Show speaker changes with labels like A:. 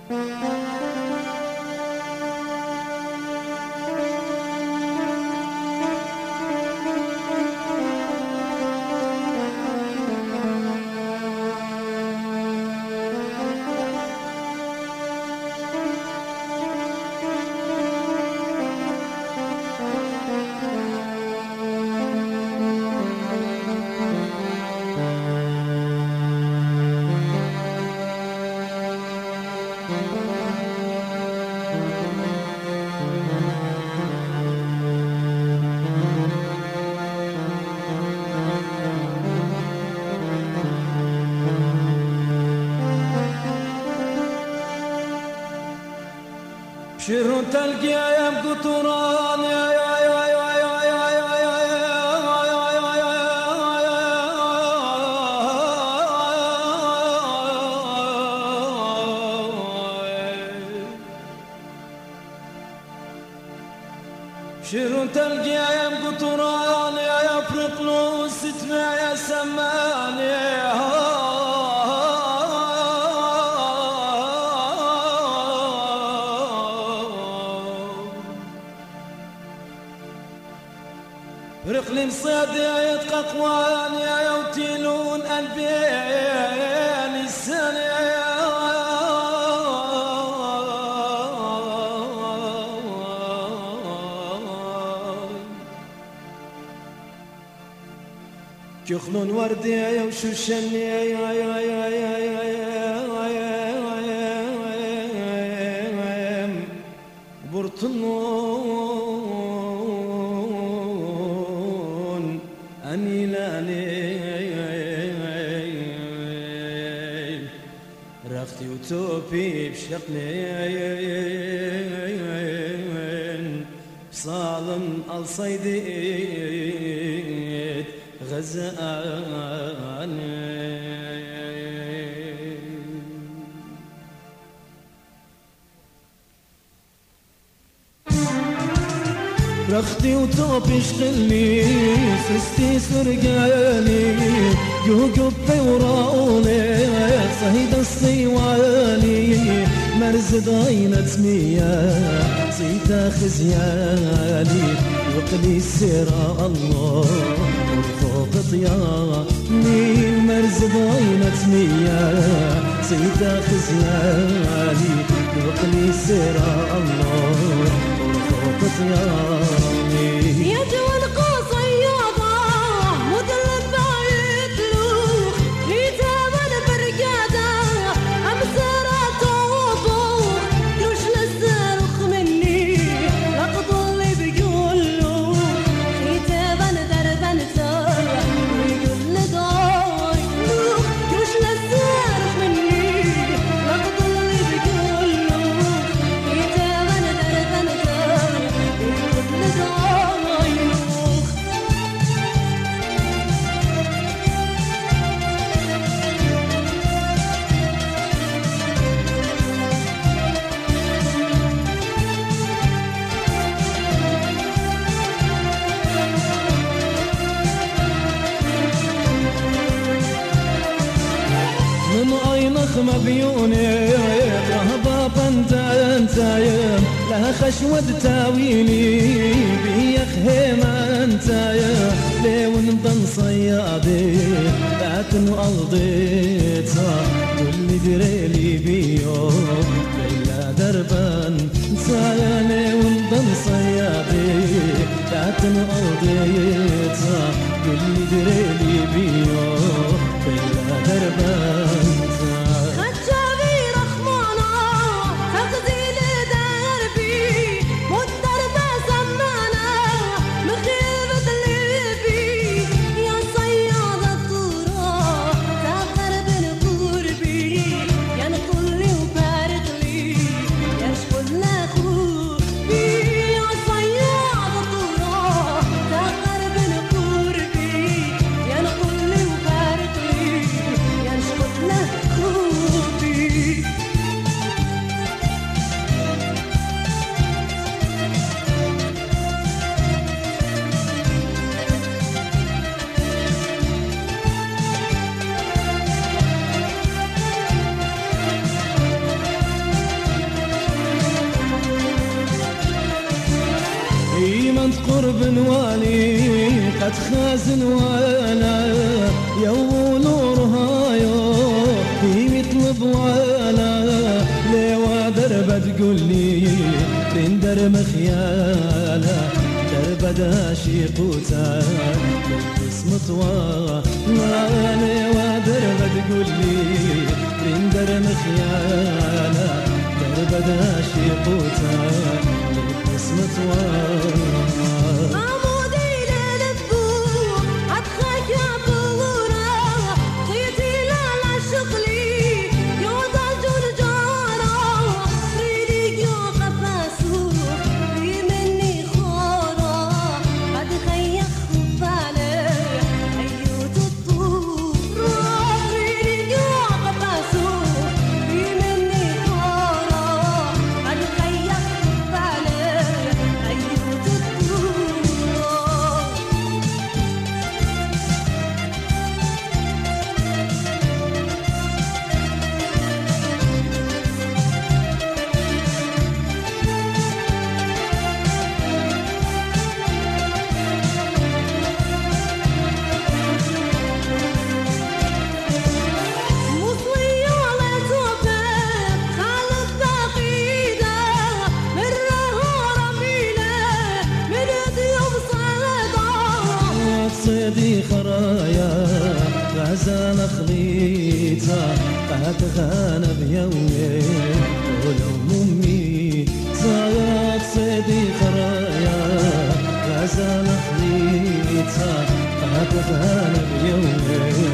A: شر تلقي يا قطران شر تلقي يا قطران يا يفرق له ستمع يا سمان رقل صيد يتقى قوان يا يوتيلون البين السنة يخلون وردي يا وشوشني برطنون أني لاني رختي وتوبي بشقلين صالم الصيديد غزان رختي وتوبي يشغلني سستي سرقاني يوقف وراولي صهيد الصيواني مرز ضاينة مية صيتا خزياني وقلي السيرة الله وفوق طياني مرز ضاينة مية صيتا خزياني وقلي السيرة الله وفوق طياني
B: يا جوال قصيادة مدلل بعيد لوخ ريتها البرقادة أمسرات وطوخ يوش للزرخ مني لقضل بيقول له ريتها دربا نسار ويقول لدار لوخ يوش للزرخ مني لقضل بيقول له ريتها دربا نسار ويقول لدار
A: من أين خم بيوني رهبا انت لها خشوة تاويني بيخ هيما انت ليون ضن صيادي لكن أرضيتها واللي دريلي بيو ليلى دربان سايا ليون ضن صيادي لكن أرضيتها واللي دريلي بيو ليلى دربان
B: لا
A: بنت قرب والي قد خازن وانا يو نورها يو في يطلب وانا ليوا درب تقول لي بين درب خياله درب داشي قوتا اسم طواه ليوا درب تقول لي بين درب خياله درب داشي قوتا اسم طواه صيدي خرايا غزال خليتا قد غانا بيومي ولو امي صارت صيدي خرايا غزال خليتا قد غانا بيومي